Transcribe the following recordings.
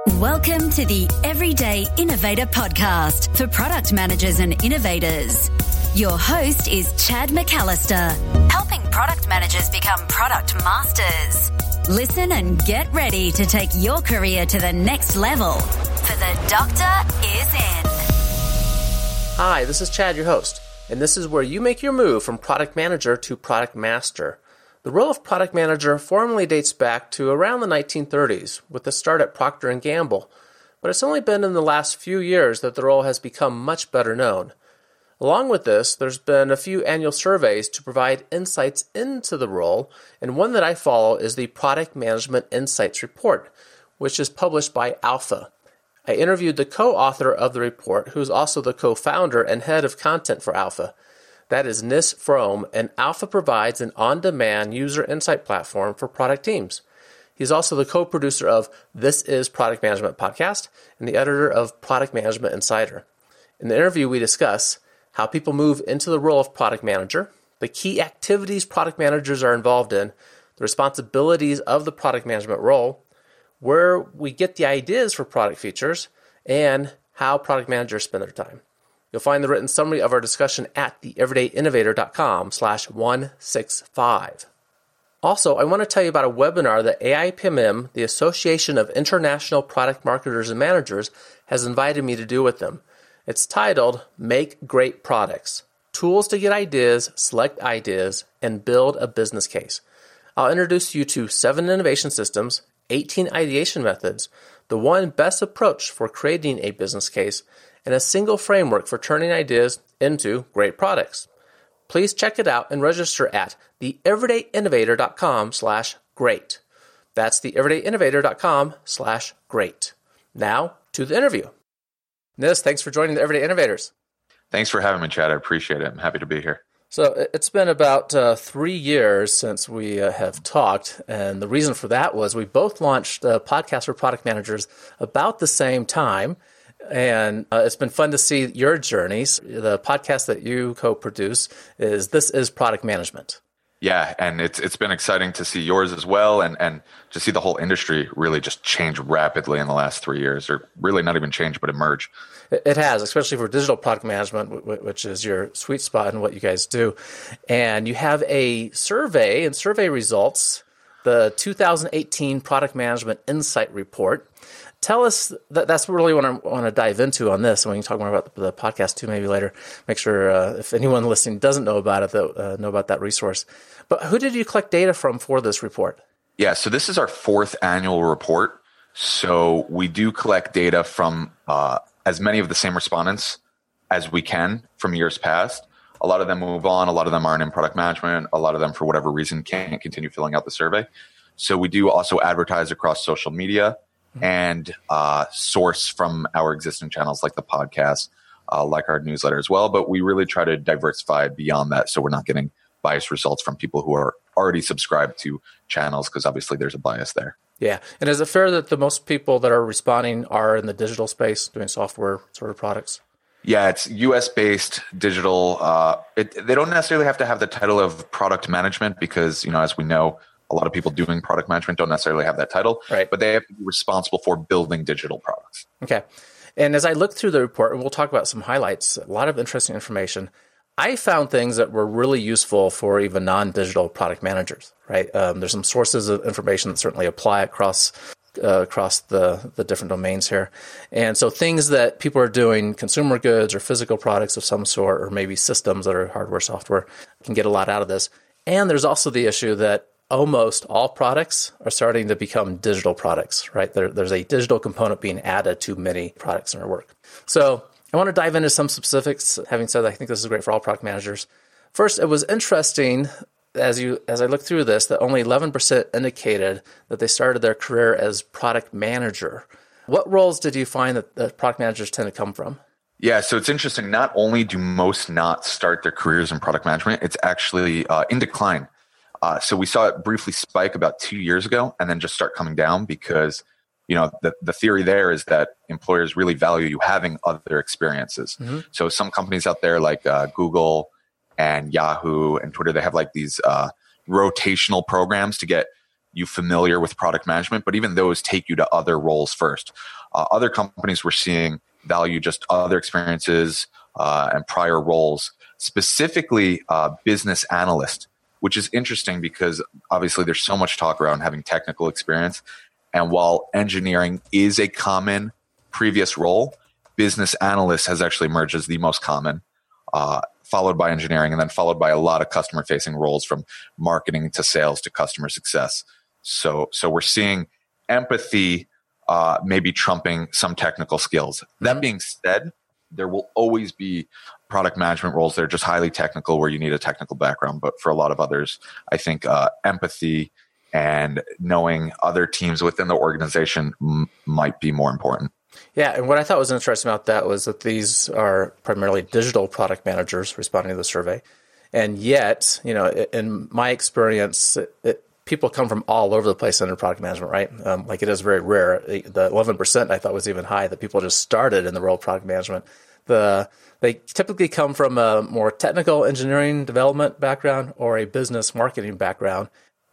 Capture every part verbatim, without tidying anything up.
Welcome to the Everyday Innovator Podcast for product managers and innovators. Your host is Chad McAllister, helping product managers become product masters. Listen and get ready to take your career to the next level, for the doctor is in. Hi, this is Chad, your host, and this is where you make your move from product manager to product master. The role of product manager formally dates back to around the nineteen thirties with the start at Procter and Gamble, but it's only been in the last few years that the role has become much better known. Along with this, there's been a few annual surveys to provide insights into the role, and one that I follow is the Product Management Insights Report, which is published by Alpha. I interviewed the co-author of the report, who is also the co-founder and head of content for Alpha. That is Nis Fromm, and Alpha provides an on-demand user insight platform for product teams. He's also the co-producer of This is Product Management Podcast and the editor of Product Management Insider. In the interview, we discuss how people move into the role of product manager, the key activities product managers are involved in, the responsibilities of the product management role, where we get the ideas for product features, and how product managers spend their time. You'll find the written summary of our discussion at the everyday innovator dot com slash one sixty-five. Also, I want to tell you about a webinar that A I P M M, the Association of International Product Marketers and Managers, has invited me to do with them. It's titled Make Great Products, Tools to Get Ideas, Select Ideas, and Build a Business Case. I'll introduce you to seven innovation systems, eighteen ideation methods, the one best approach for creating a business case, and a single framework for turning ideas into great products. Please check it out and register at the everyday innovator dot com slash great. That's the everyday innovator dot com slash great. Now, to the interview. Nis, thanks for joining the Everyday Innovators. Thanks for having me, Chad. I appreciate it. I'm happy to be here. So it's been about uh, three years since we uh, have talked, and the reason for that was we both launched a podcast for product managers about the same time. And uh, it's been fun to see your journeys. The podcast that you co-produce is This is Product Management. Yeah, and it's it's been exciting to see yours as well, and, and to see the whole industry really just change rapidly in the last three years, or really not even change, but emerge. It has, especially for digital product management, which is your sweet spot and what you guys do. And you have a survey and survey results, the two thousand eighteen Product Management Insight Report. Tell us, that that's really what I want to dive into on this, and we can talk more about the, the podcast too maybe later. Make sure uh, if anyone listening doesn't know about it, that uh, know about that resource. But who did you collect data from for this report? Yeah, so this is our fourth annual report. So we do collect data from uh, as many of the same respondents as we can from years past. A lot of them move on. A lot of them aren't in product management. A lot of them, for whatever reason, can't continue filling out the survey. So we do also advertise across social media and uh, source from our existing channels like the podcast, uh, like our newsletter as well. But we really try to diversify beyond that, so we're not getting biased results from people who are already subscribed to channels, because obviously there's a bias there. Yeah. And is it fair that the most people that are responding are in the digital space, doing software sort of products? Yeah, it's U S-based digital. Uh, it, they don't necessarily have to have the title of product management because, you know, as we know, a lot of people doing product management don't necessarily have that title, right? But they have to be responsible for building digital products. Okay. And as I look through the report, and we'll talk about some highlights, a lot of interesting information, I found things that were really useful for even non-digital product managers, right? Um, there's some sources of information that certainly apply across uh, across the, the different domains here. And so things that people are doing, consumer goods or physical products of some sort, or maybe systems that are hardware, software, can get a lot out of this. And there's also the issue that almost all products are starting to become digital products, right? There, there's a digital component being added to many products in our work. So I want to dive into some specifics. Having said that, I think this is great for all product managers. First, it was interesting as you as I looked through this that only eleven percent indicated that they started their career as product manager. What roles did you find that, that product managers tend to come from? Yeah, so it's interesting. Not only do most not start their careers in product management, it's actually uh, in decline. Uh, so we saw it briefly spike about two years ago and then just start coming down because, you know, the, the theory there is that employers really value you having other experiences. Mm-hmm. So some companies out there like uh, Google and Yahoo and Twitter, they have like these uh, rotational programs to get you familiar with product management, but even those take you to other roles first. Uh, other companies we're seeing value just other experiences uh, and prior roles, specifically uh, business analyst, which is interesting because obviously there's so much talk around having technical experience. And while engineering is a common previous role, business analyst has actually emerged as the most common, uh, followed by engineering, and then followed by a lot of customer-facing roles from marketing to sales to customer success. So, so we're seeing empathy uh, maybe trumping some technical skills. Mm-hmm. That being said, there will always be product management roles that are just highly technical where you need a technical background. But for a lot of others, I think uh, empathy and knowing other teams within the organization m- might be more important. Yeah, and what I thought was interesting about that was that these are primarily digital product managers responding to the survey. And yet, you know, in my experience, it, it, people come from all over the place under product management, right? Um, like it is very rare. The eleven percent I thought was even high that people just started in the world of product management. The They typically come from a more technical engineering development background or a business marketing background.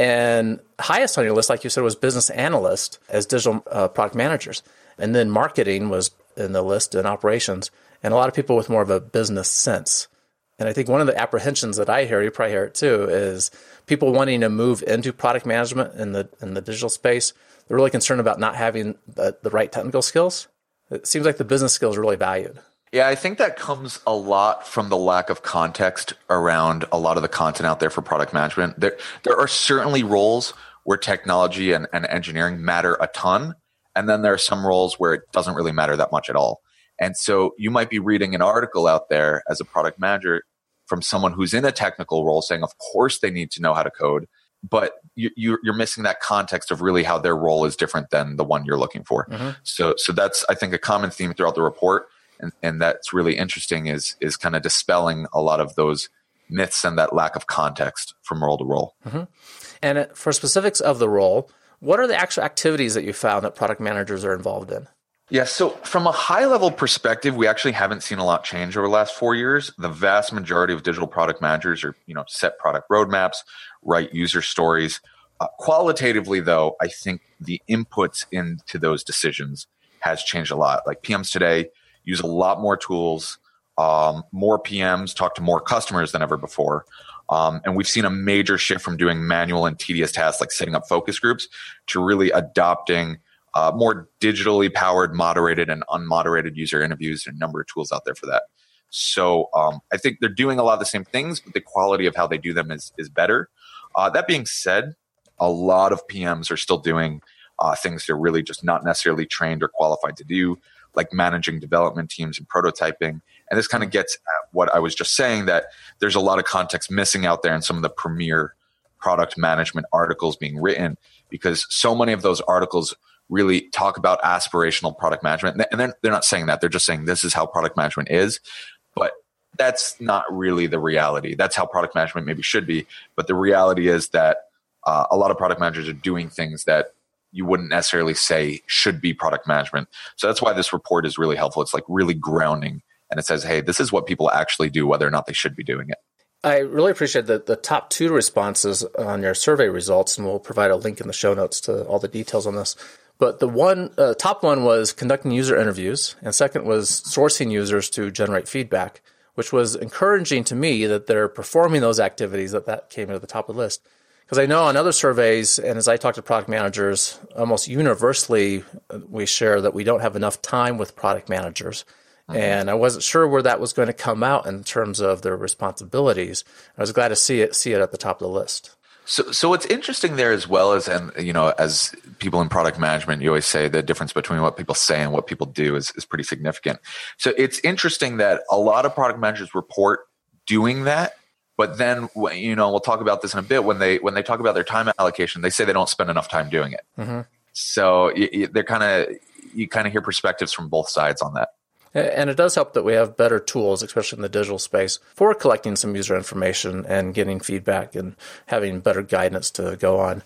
And highest on your list, like you said, was business analyst as digital uh, product managers. And then marketing was in the list and operations, and a lot of people with more of a business sense. And I think one of the apprehensions that I hear, you probably hear it too, is people wanting to move into product management in the in the digital space. They're really concerned about not having the, the right technical skills. It seems like the business skills are really valued. Yeah, I think that comes a lot from the lack of context around a lot of the content out there for product management. There, there are certainly roles where technology and, and engineering matter a ton. And then there are some roles where it doesn't really matter that much at all. And so you might be reading an article out there as a product manager from someone who's in a technical role saying, of course, they need to know how to code, but you, you're missing that context of really how their role is different than the one you're looking for. Mm-hmm. So, so that's, I think, a common theme throughout the report. And, and that's really interesting is, is kind of dispelling a lot of those myths and that lack of context from role to role. Mm-hmm. And for specifics of the role, what are the actual activities that you found that product managers are involved in? Yeah, so from a high level perspective, we actually haven't seen a lot change over the last four years. The vast majority of digital product managers are, you know, set product roadmaps, write user stories. Uh, qualitatively, though, I think the inputs into those decisions has changed a lot. Like P Ms today use a lot more tools, um, more P Ms talk to more customers than ever before. Um, and we've seen a major shift from doing manual and tedious tasks like setting up focus groups to really adopting uh, more digitally powered, moderated and unmoderated user interviews. There are a number of tools out there for that. So um, I think they're doing a lot of the same things, but the quality of how they do them is, is better. Uh, that being said, a lot of P Ms are still doing uh, things they're really just not necessarily trained or qualified to do, like managing development teams and prototyping. And this kind of gets at what I was just saying, that there's a lot of context missing out there in some of the premier product management articles being written, because so many of those articles really talk about aspirational product management. And they're, they're not saying that. They're just saying this is how product management is. But that's not really the reality. That's how product management maybe should be. But the reality is that uh, a lot of product managers are doing things that you wouldn't necessarily say should be product management. So that's why this report is really helpful. It's like really grounding. And it says, hey, this is what people actually do, whether or not they should be doing it. I really appreciate the, the top two responses on your survey results, and we'll provide a link in the show notes to all the details on this. But the one uh, top one was conducting user interviews, and second was sourcing users to generate feedback, which was encouraging to me that they're performing those activities, that that came to the top of the list. Because I know on other surveys, and as I talk to product managers, almost universally we share that we don't have enough time with product managers. Mm-hmm. And I wasn't sure where that was going to come out in terms of their responsibilities. I was glad to see it see it at the top of the list. So, so what's interesting there as well as, and you know, as people in product management, you always say the difference between what people say and what people do is, is pretty significant. So it's interesting that a lot of product managers report doing that. But then, you know, we'll talk about this in a bit. When they when they talk about their time allocation, they say they don't spend enough time doing it. Mm-hmm. So you, you, they're kind of you kind of hear perspectives from both sides on that. And it does help that we have better tools, especially in the digital space, for collecting some user information and getting feedback and having better guidance to go on.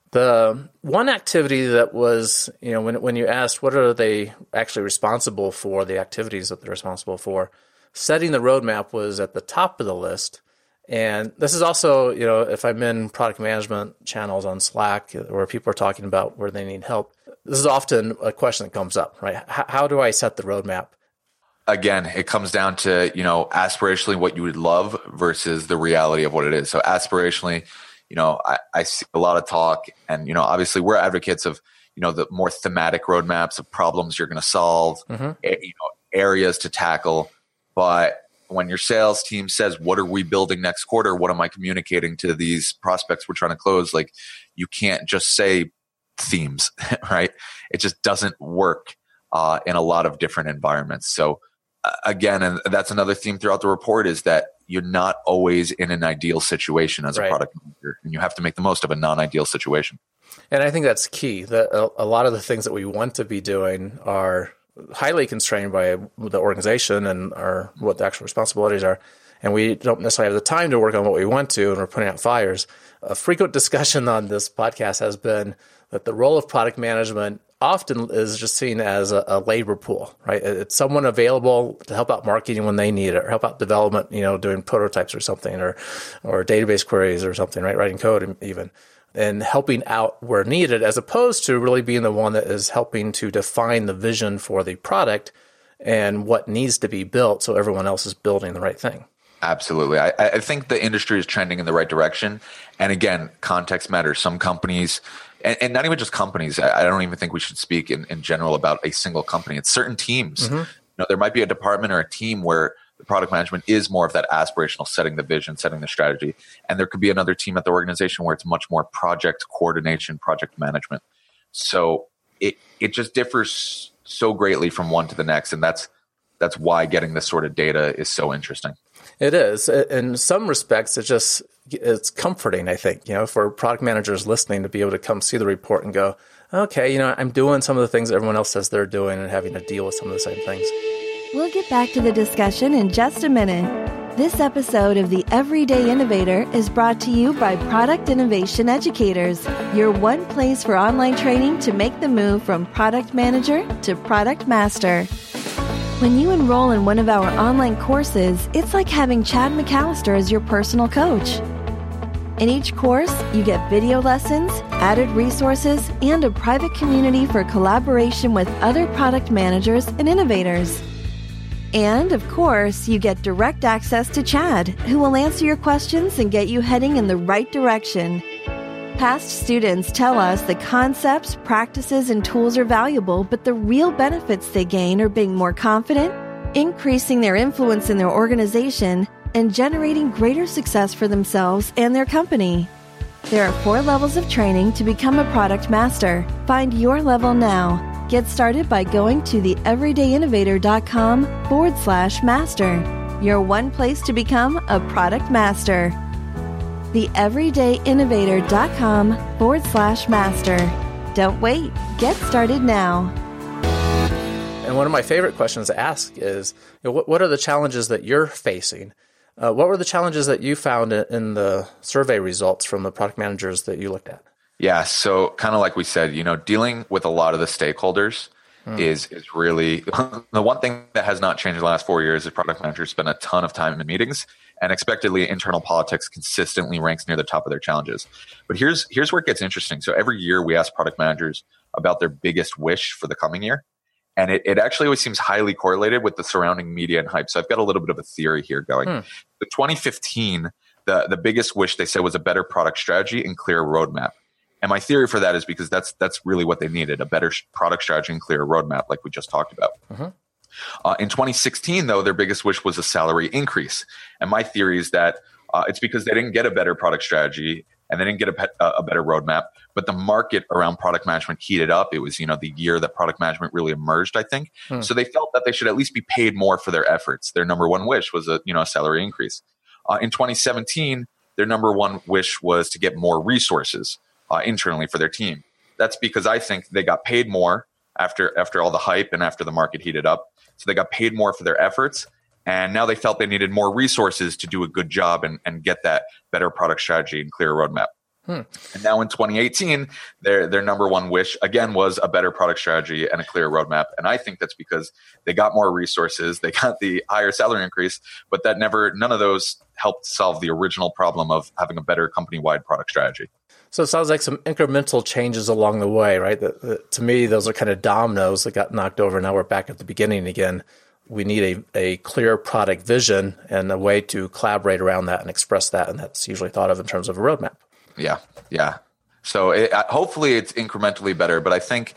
The one activity that was, you know, when when you asked what are they actually responsible for, the activities that they're responsible for, setting the roadmap was at the top of the list. And this is also, you know, if I'm in product management channels on Slack where people are talking about where they need help, this is often a question that comes up, right? H- how do I set the roadmap? Again, it comes down to, you know, aspirationally what you would love versus the reality of what it is. So aspirationally, you know, I, I see a lot of talk, and, you know, obviously we're advocates of, you know, the more thematic roadmaps of problems you're going to solve, mm-hmm. a, you know, areas to tackle. But when your sales team says, what are we building next quarter? What am I communicating to these prospects we're trying to close? Like, you can't just say themes, right? It just doesn't work uh, in a lot of different environments. So uh, again, and that's another theme throughout the report, is that you're not always in an ideal situation as right. a product manager, and you have to make the most of a non-ideal situation. And I think that's key. That a, a lot of the things that we want to be doing are highly constrained by the organization and our what the actual responsibilities are. And we don't necessarily have the time to work on what we want to, and we're putting out fires. A frequent discussion on this podcast has been that the role of product management often is just seen as a, a labor pool, right? It's someone available to help out marketing when they need it, or help out development, you know, doing prototypes or something, or or database queries or something, right? Writing code even, and helping out where needed, as opposed to really being the one that is helping to define the vision for the product and what needs to be built so everyone else is building the right thing. Absolutely. I, I think the industry is trending in the right direction. And again, context matters. Some companies, and, and not even just companies, I, I don't even think we should speak in, in general about a single company. It's certain teams. Mm-hmm. You know, there might be a department or a team where the product management is more of that aspirational, setting the vision, setting the strategy. And there could be another team at the organization where it's much more project coordination, project management. So it it just differs so greatly from one to the next. And that's that's why getting this sort of data is so interesting. It is. In some respects, it just it's comforting, I think, you know, for product managers listening to be able to come see the report and go, okay, you know, I'm doing some of the things that everyone else says they're doing and having to deal with some of the same things. We'll get back to the discussion in just a minute. This episode of The Everyday Innovator is brought to you by Product Innovation Educators, your one place for online training to make the move from product manager to product master. When you enroll in one of our online courses, it's like having Chad McAllister as your personal coach. In each course, you get video lessons, added resources, and a private community for collaboration with other product managers and innovators. And, of course, you get direct access to Chad, who will answer your questions and get you heading in the right direction. Past students tell us the concepts, practices, and tools are valuable, but the real benefits they gain are being more confident, increasing their influence in their organization, and generating greater success for themselves and their company. There are four levels of training to become a product master. Find your level now. Get started by going to theeverydayinnovator.com forward slash master. Your one place to become a product master. theeverydayinnovator.com forward slash master. Don't wait. Get started now. And one of my favorite questions to ask is, you know, what, what are the challenges that you're facing? Uh, what were the challenges that you found in the survey results from the product managers that you looked at? Yeah, so kind of like we said, you know, dealing with a lot of the stakeholders mm. is is really the one thing that has not changed in the last four years is product managers spend a ton of time in meetings, and expectedly internal politics consistently ranks near the top of their challenges. But here's here's where it gets interesting. So every year we ask product managers about their biggest wish for the coming year, and it, it actually always seems highly correlated with the surrounding media and hype. So I've got a little bit of a theory here going. Mm. The twenty fifteen, the, the biggest wish they said was a better product strategy and clear roadmap. And my theory for that is because that's that's really what they needed, a better product strategy and clear roadmap like we just talked about. Mm-hmm. Uh, in twenty sixteen, though, their biggest wish was a salary increase. And my theory is that uh, it's because they didn't get a better product strategy and they didn't get a, pe- a better roadmap, but the market around product management heated up. It was, you know, the year that product management really emerged, I think. Hmm. So they felt that they should at least be paid more for their efforts. Their number one wish was a, you know, a salary increase. Uh, in twenty seventeen, their number one wish was to get more resources Uh, internally for their team. That's because I think they got paid more after after all the hype and after the market heated up. So they got paid more for their efforts, and now they felt they needed more resources to do a good job and, and get that better product strategy and clear roadmap. Hmm. And now in twenty eighteen, their their number one wish, again, was a better product strategy and a clear roadmap. And I think that's because they got more resources, they got the higher salary increase, but that never, none of those helped solve the original problem of having a better company-wide product strategy. So it sounds like some incremental changes along the way, right? That, that, to me, those are kind of dominoes that got knocked over. Now we're back at the beginning again. We need a, a clear product vision and a way to collaborate around that and express that. And that's usually thought of in terms of a roadmap. Yeah, yeah. So it, hopefully it's incrementally better, but I think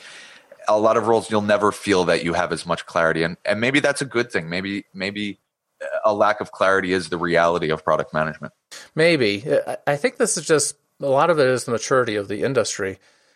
a lot of roles you'll never feel that you have as much clarity, and and maybe that's a good thing. Maybe maybe a lack of clarity is the reality of product management. Maybe. I think this is just a lot of it is the maturity of the industry,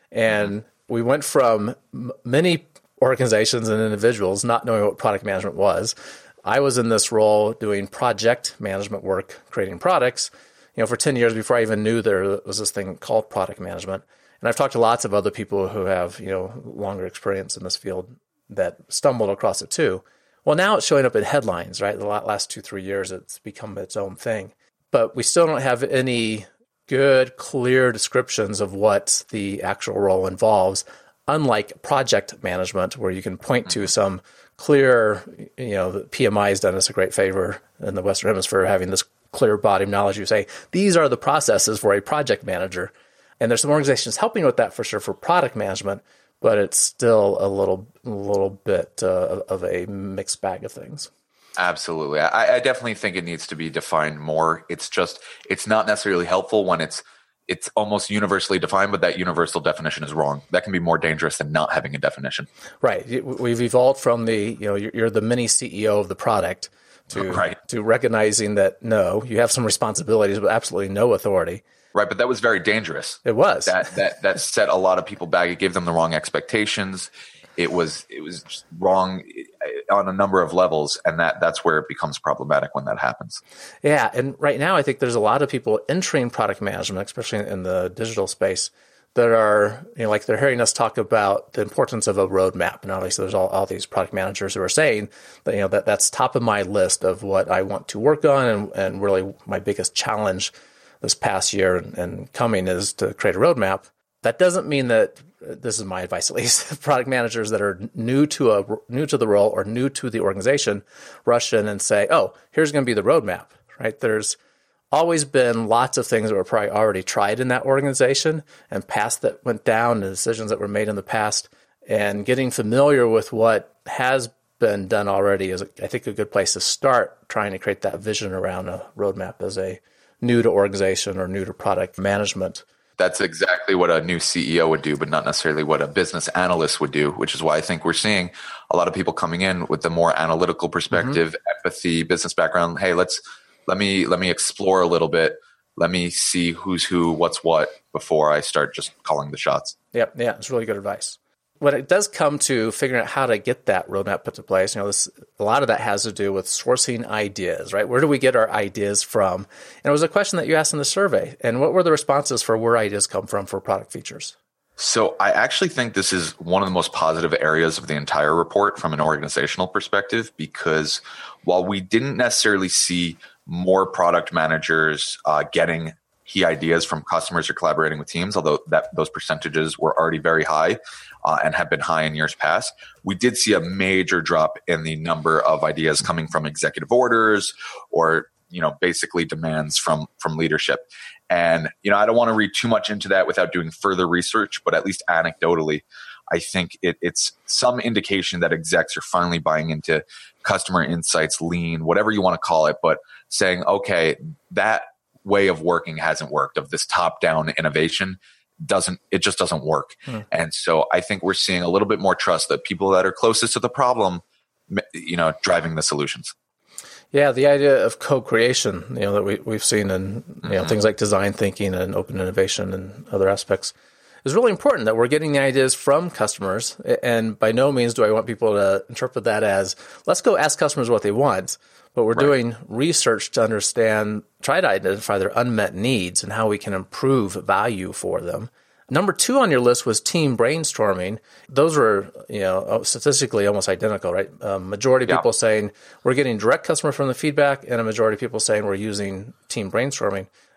and we went from many organizations and individuals not knowing what product management was. I was in this role doing project management work, creating products. You know, for ten years before I even knew there was this thing called product management. And I've talked to lots of other people who have, you know, longer experience in this field that stumbled across it too. Well, now it's showing up in headlines, right? The last two, three years, it's become its own thing. But we still don't have any good, clear descriptions of what the actual role involves, unlike project management, where you can point to some clear, you know, the P M I has done us a great favor in the Western Hemisphere having this clear body of knowledge. You say, these are the processes for a project manager. And there's some organizations helping with that for sure for product management, but it's still a little a little bit uh, of a mixed bag of things. Absolutely. I, I definitely think it needs to be defined more. It's just, it's not necessarily helpful when it's it's almost universally defined, but that universal definition is wrong. That can be more dangerous than not having a definition. Right. We've evolved from the, you know, you're, you're the mini C E O of the product to right. to recognizing that, no, you have some responsibilities, but absolutely no authority. Right, but that was very dangerous. It was. That that that set a lot of people back. It gave them the wrong expectations. It was it was just wrong on a number of levels, and that that's where it becomes problematic when that happens. Yeah, and right now I think there's a lot of people entering product management, especially in the digital space, that are, you know, like they're hearing us talk about the importance of a roadmap. And obviously there's all, all these product managers who are saying that, you know, that that's top of my list of what I want to work on, and, and really my biggest challenge this past year and, and coming is to create a roadmap. That doesn't mean that, this is my advice at least, product managers that are new to a new to the role or new to the organization rush in and say, oh, here's going to be the roadmap, right? There's always been lots of things that were probably already tried in that organization and past that went down, the decisions that were made in the past, and getting familiar with what has been done already is, I think, a good place to start trying to create that vision around a roadmap as a new to organization or new to product management. That's exactly what a new C E O would do, but not necessarily what a business analyst would do, which is why I think we're seeing a lot of people coming in with the more analytical perspective, mm-hmm. empathy, business background. Hey, let's let me let me explore a little bit. Let me see who's who, what's what before I start just calling the shots. Yep, yeah, it's really good advice. When it does come to figuring out how to get that roadmap put to place, you know, this, a lot of that has to do with sourcing ideas, right? Where do we get our ideas from? And it was a question that you asked in the survey. And what were the responses for where ideas come from for product features? So I actually think this is one of the most positive areas of the entire report from an organizational perspective, because while we didn't necessarily see more product managers uh, getting key ideas from customers or collaborating with teams, although that those percentages were already very high uh, and have been high in years past, we did see a major drop in the number of ideas coming from executive orders or, you know, basically demands from from leadership. And, you know, I don't want to read too much into that without doing further research, but at least anecdotally, I think it, it's some indication that execs are finally buying into customer insights, lean, whatever you want to call it, but saying, okay, that way of working hasn't worked, of this top-down innovation doesn't, it just doesn't work. Hmm. And so I think we're seeing a little bit more trust that people that are closest to the problem, you know, driving the solutions. Yeah, the idea of co-creation, you know, that we, we've seen in, you know, mm-hmm. things like design thinking and open innovation and other aspects is really important, that we're getting the ideas from customers. And by no means do I want people to interpret that as, let's go ask customers what they want. But we're right. doing research to understand, try to identify their unmet needs and how we can improve value for them. Number two on your list was team brainstorming. Those were, you know, statistically almost identical, right? A majority of yeah. people saying we're getting direct customer from the feedback, and a majority of people saying we're using team brainstorming.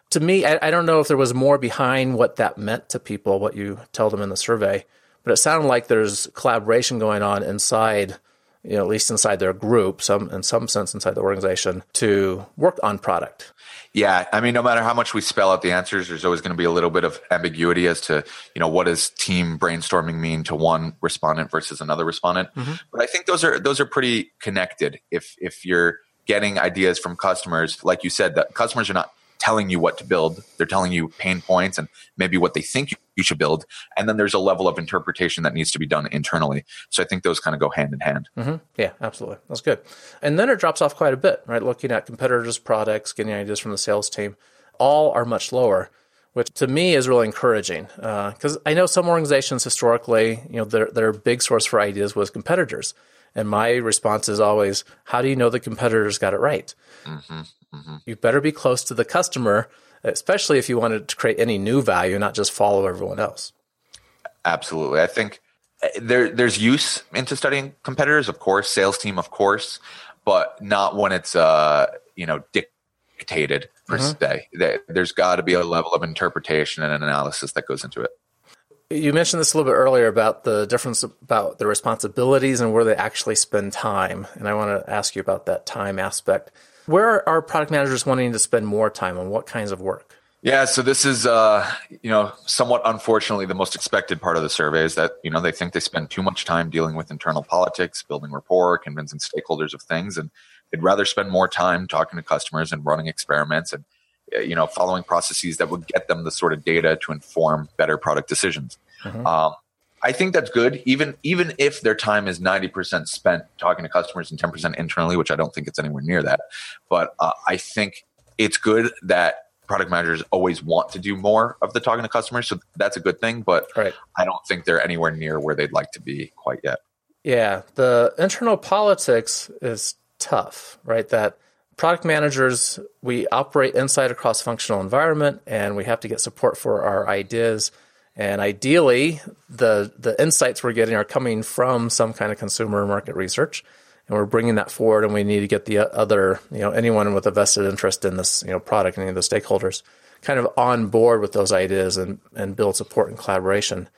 to me, I, I don't know if there was more behind what that meant to people, what you told them in the survey, but it sounded like there's collaboration going on inside, you know, at least inside their group, some in some sense inside the organization, to work on product. Yeah, I mean, no matter how much we spell out the answers, there's always going to be a little bit of ambiguity as to, you know, what does team brainstorming mean to one respondent versus another respondent. Mm-hmm. But I think those are those are pretty connected. If if you're getting ideas from customers, like you said, that customers are not telling you what to build. They're telling you pain points and maybe what they think you should build. And then there's a level of interpretation that needs to be done internally. So I think those kind of go hand in hand. Mm-hmm. Yeah, absolutely. That's good. And then it drops off quite a bit, right? Looking at competitors' products, getting ideas from the sales team, all are much lower, which to me is really encouraging. Because uh, I know some organizations historically, you know, their, their big source for ideas was competitors. And my response is always, how do you know the competitors got it right? Mm-hmm, mm-hmm. You better be close to the customer, especially if you wanted to create any new value, not just follow everyone else. Absolutely. I think there there's use into studying competitors, of course, sales team, of course, but not when it's, uh, you know, dictated per mm-hmm. se. There's got to be a level of interpretation and analysis that goes into it. You mentioned this a little bit earlier about the difference about the responsibilities and where they actually spend time. And I want to ask you about that time aspect. Where are product managers wanting to spend more time on? What kinds of work? Yeah, so this is, uh, you know, somewhat unfortunately the most expected part of the survey is that, you know, they think they spend too much time dealing with internal politics, building rapport, convincing stakeholders of things, and they'd rather spend more time talking to customers and running experiments and, you know, following processes that would get them the sort of data to inform better product decisions. Mm-hmm. Um, I think that's good, even even if their time is ninety percent spent talking to customers and ten percent internally, which I don't think it's anywhere near that. But uh, I think it's good that product managers always want to do more of the talking to customers. So that's a good thing, but right. I don't think they're anywhere near where they'd like to be quite yet. Yeah, the internal politics is tough, right? That product managers, we operate inside a cross-functional environment, and we have to get support for our ideas. And ideally, the the insights we're getting are coming from some kind of consumer market research, and we're bringing that forward. And we need to get the other, you know, anyone with a vested interest in this, you know, product, any of the stakeholders, kind of on board with those ideas and and build support and collaboration.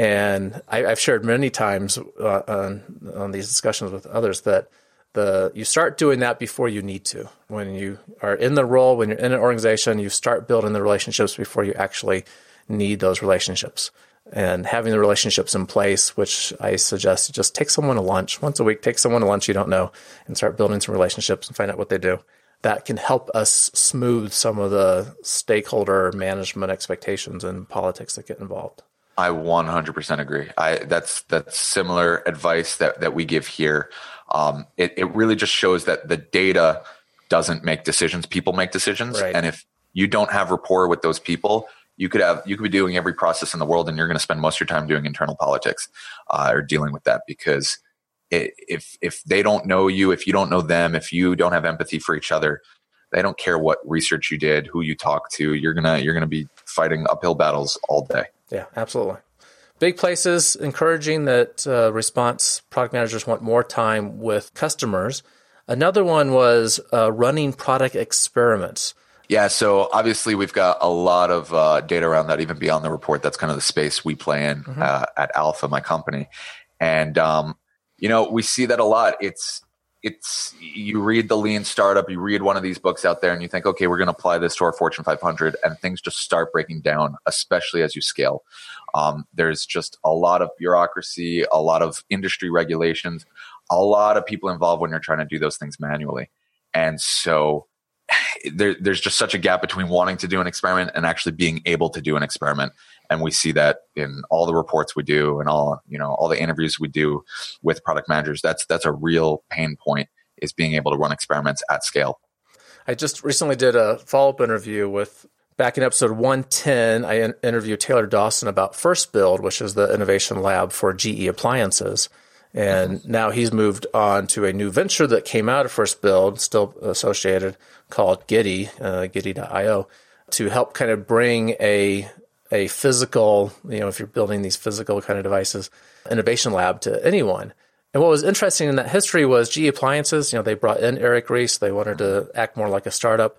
And I, I've shared many times uh, on on these discussions with others that the you start doing that before you need to. When you are in the role, when you're in an organization, you start building the relationships before you actually need those relationships. And having the relationships in place, which I suggest, just take someone to lunch once a week, take someone to lunch you don't know, and start building some relationships and find out what they do. That can help us smooth some of the stakeholder management expectations and politics that get involved. I one hundred percent agree. I that's that's similar advice that, that we give here. Um, it, it really just shows that the data doesn't make decisions. People make decisions. Right. And if you don't have rapport with those people, you could have you could be doing every process in the world, and you're going to spend most of your time doing internal politics uh, or dealing with that. Because it, if if they don't know you, if you don't know them, if you don't have empathy for each other, they don't care what research you did, who you talked to. You're gonna you're gonna be fighting uphill battles all day. Yeah, absolutely. Big places encouraging that uh, response product managers want more time with customers. Another one was uh, running product experiments. Yeah, so obviously we've got a lot of uh, data around that, even beyond the report. That's kind of the space we play in mm-hmm. uh, at Alpha, my company. And, um, you know, we see that a lot. It's, it's, you read the Lean Startup, you read one of these books out there and you think, okay, we're going to apply this to our Fortune five hundred, and things just start breaking down, especially as you scale. Um, there's just a lot of bureaucracy, a lot of industry regulations, a lot of people involved when you're trying to do those things manually. And so There, there's just such a gap between wanting to do an experiment and actually being able to do an experiment. And we see that in all the reports we do and all, you know, all the interviews we do with product managers. That's, that's a real pain point, is being able to run experiments at scale. I just recently did a follow-up interview with, back in episode one ten, I in- interviewed Taylor Dawson about First Build, which is the innovation lab for G E appliances. And now he's moved on to a new venture that came out of First Build, still associated, called Giddy, uh, Giddy dot io, to help kind of bring a a physical, you know, if you're building these physical kind of devices, innovation lab to anyone. And what was interesting in that history was G E Appliances, you know, they brought in Eric Ries. They wanted to act more like a startup.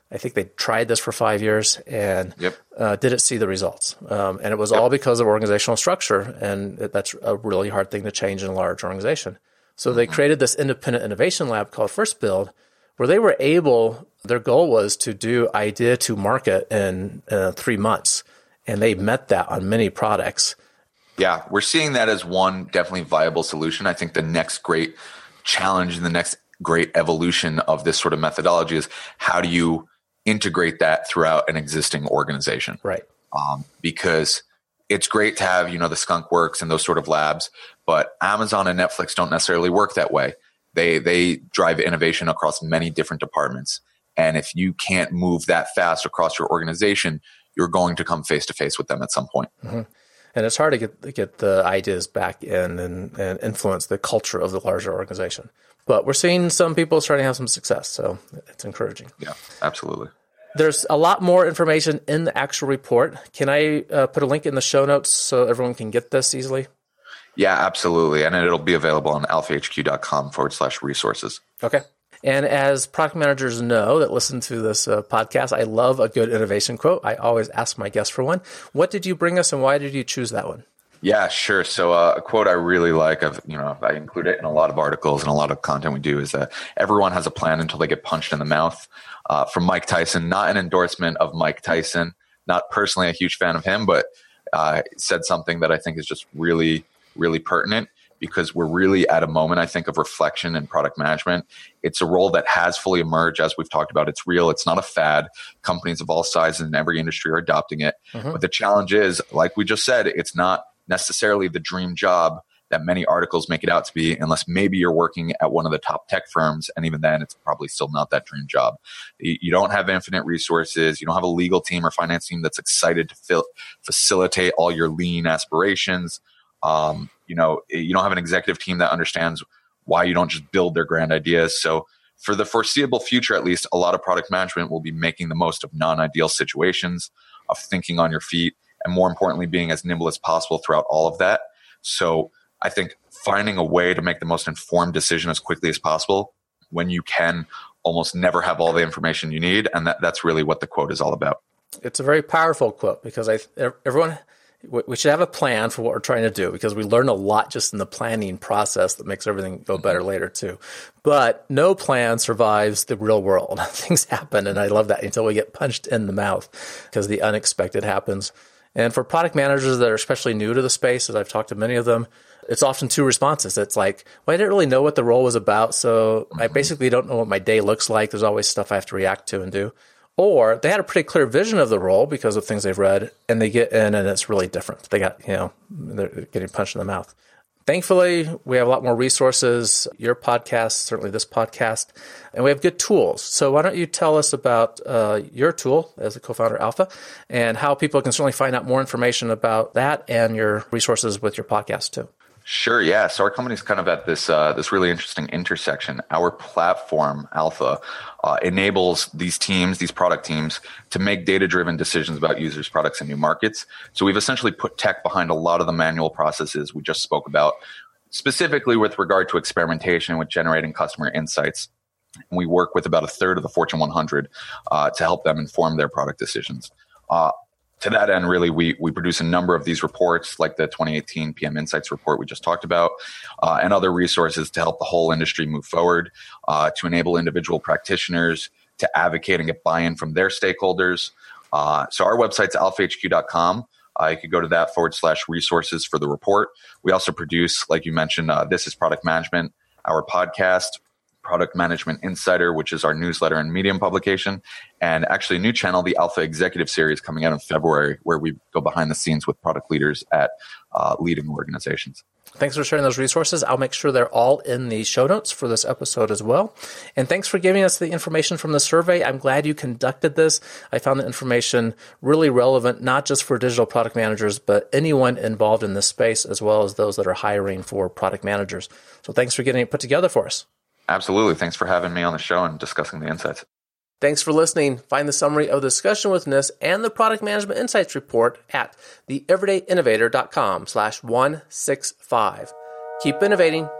I think they tried this for five years and Yep. uh, didn't see the results. Um, and it was yep. all because of organizational structure. And that's a really hard thing to change in a large organization. So mm-hmm. they created this independent innovation lab called First Build, where they were able, their goal was to do idea to market in uh, three months. And they met that on many products. Yeah, we're seeing that as one definitely viable solution. I think the next great challenge and the next great evolution of this sort of methodology is how do you integrate that throughout an existing organization? Right. Um, because it's great to have, you know, the Skunk Works and those sort of labs, but Amazon and Netflix don't necessarily work that way. They they drive innovation across many different departments. And if you can't move that fast across your organization, you're going to come face to face with them at some point. Mm-hmm. And it's hard to get get the ideas back in and, and influence the culture of the larger organization. But we're seeing some people starting to have some success, so it's encouraging. Yeah, absolutely. There's a lot more information in the actual report. Can I uh, put a link in the show notes so everyone can get this easily? Yeah, absolutely. And it'll be available on alphahq.com forward slash resources. Okay. And as product managers know that listen to this uh, podcast, I love a good innovation quote. I always ask my guests for one. What did you bring us and why did you choose that one? Yeah, sure. So uh, a quote I really like, I've, you know, I include it in a lot of articles and a lot of content we do, is that everyone has a plan until they get punched in the mouth. Uh, from Mike Tyson, not an endorsement of Mike Tyson, not personally a huge fan of him, but uh, said something that I think is just really, really pertinent because we're really at a moment, I think, of reflection in product management. It's a role that has fully emerged, as we've talked about. It's real. It's not a fad. Companies of all sizes in every industry are adopting it. Mm-hmm. But the challenge is, like we just said, it's not necessarily the dream job that many articles make it out to be, unless maybe you're working at one of the top tech firms. And even then, it's probably still not that dream job. You don't have infinite resources. You don't have a legal team or finance team that's excited to fil- facilitate all your lean aspirations. Um, you know, you don't have an executive team that understands why you don't just build their grand ideas. So for the foreseeable future, at least, a lot of product management will be making the most of non-ideal situations, of thinking on your feet, and more importantly, being as nimble as possible throughout all of that. So I think finding a way to make the most informed decision as quickly as possible when you can almost never have all the information you need. And that, that's really what the quote is all about. It's a very powerful quote because I everyone, we should have a plan for what we're trying to do because we learn a lot just in the planning process that makes everything go better later too. But no plan survives the real world. Things happen, and I love that until we get punched in the mouth because the unexpected happens. And for product managers that are especially new to the space, as I've talked to many of them, it's often two responses. It's like, well, I didn't really know what the role was about, so I basically don't know what my day looks like. There's always stuff I have to react to and do. Or they had a pretty clear vision of the role because of things they've read, and they get in and it's really different. They got, you know, they're getting punched in the mouth. Thankfully, we have a lot more resources, your podcast, certainly this podcast, and we have good tools. So why don't you tell us about uh, your tool as a co-founder, Alpha, and how people can certainly find out more information about that and your resources with your podcast too. Sure, yeah. So our company's kind of at this uh, this really interesting intersection. Our platform, Alpha, uh, enables these teams, these product teams, to make data-driven decisions about users, products, and new markets. So we've essentially put tech behind a lot of the manual processes we just spoke about, specifically with regard to experimentation with generating customer insights. And we work with about a third of the Fortune one hundred uh, to help them inform their product decisions. Uh, To that end, really, we we produce a number of these reports, like the twenty eighteen P M Insights report we just talked about, uh, and other resources to help the whole industry move forward, uh, to enable individual practitioners to advocate and get buy-in from their stakeholders. Uh, so our website's alpha h q dot com. Uh, you could go to that forward slash resources for the report. We also produce, like you mentioned, uh, This is Product Management, our podcast, Product Management Insider, which is our newsletter and Medium publication, and actually a new channel, the Alpha Executive Series, coming out in February, where we go behind the scenes with product leaders at uh, leading organizations. Thanks for sharing those resources. I'll make sure they're all in the show notes for this episode as well. And thanks for giving us the information from the survey. I'm glad you conducted this. I found the information really relevant, not just for digital product managers, but anyone involved in this space, as well as those that are hiring for product managers. So thanks for getting it put together for us. Absolutely. Thanks for having me on the show and discussing the insights. Thanks for listening. Find the summary of the discussion with Nis and the Product Management Insights report at the everyday innovator dot com slash one six five. Keep innovating.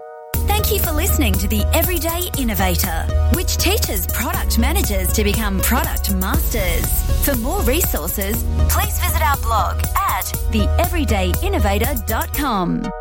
Thank you for listening to The Everyday Innovator, which teaches product managers to become product masters. For more resources, please visit our blog at the everyday innovator dot com.